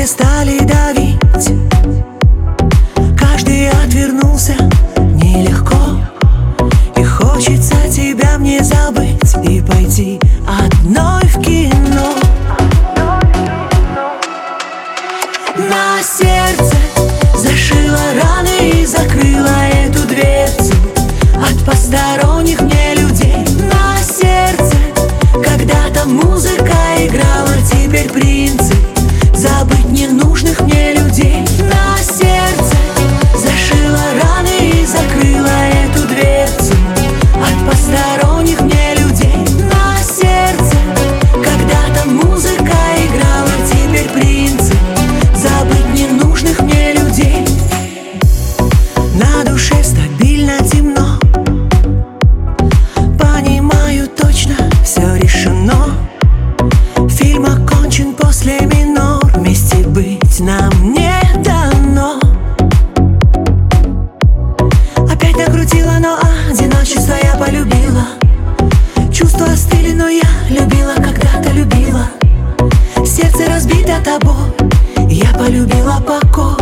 все стали давить, каждый отвернулся, нелегко. И хочется тебя мне забыть и пойти одной в кино. На сердце зашила раны и закрыла эту дверцу от посторонних мне людей. На сердце когда-то музыка играла, теперь принцип забыть ненужных мне людей. На сердце зашила раны и закрыла эту дверцу от посторонних мне людей. На сердце когда-то музыка играла, теперь принцип забыть ненужных мне людей. На душе стабильно темно, понимаю точно, все решено. Фильм окончен после минор, вместе быть нам не дано. Опять накрутила, но одиночество я полюбила. Чувства остыли, но я любила, когда-то любила. Сердце разбито тобой, я полюбила покой.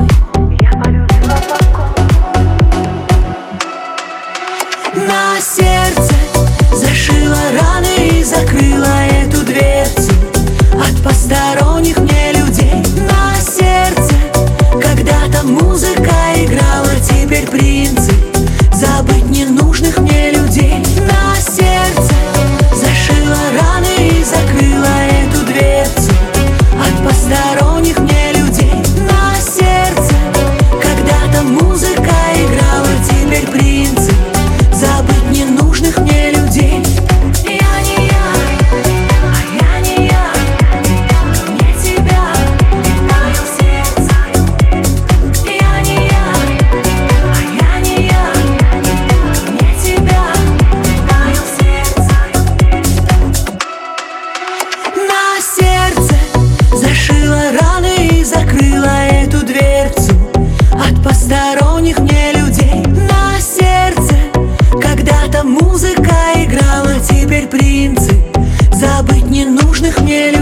На сердце зашила раны и закрыла эту дверцу от посторонних мне людей. На сердце когда-то музыка играла, теперь принцип забыть ненужных мне людей. На сердце зашила раны и закрыла эту дверцу от посторонних мне людей. На сердце когда-то музыка играла, теперь принцип забыть ненужных мне людей. Я не я, а я не я, не тебя, мое сердце. Я не я, а я не я, не тебя, мое сердце. На сердце зашила раны и закрыла эту дверцу от посторонних мне людей. На сердце когда-то музыка играла, теперь принцип забыть ненужных мне людей.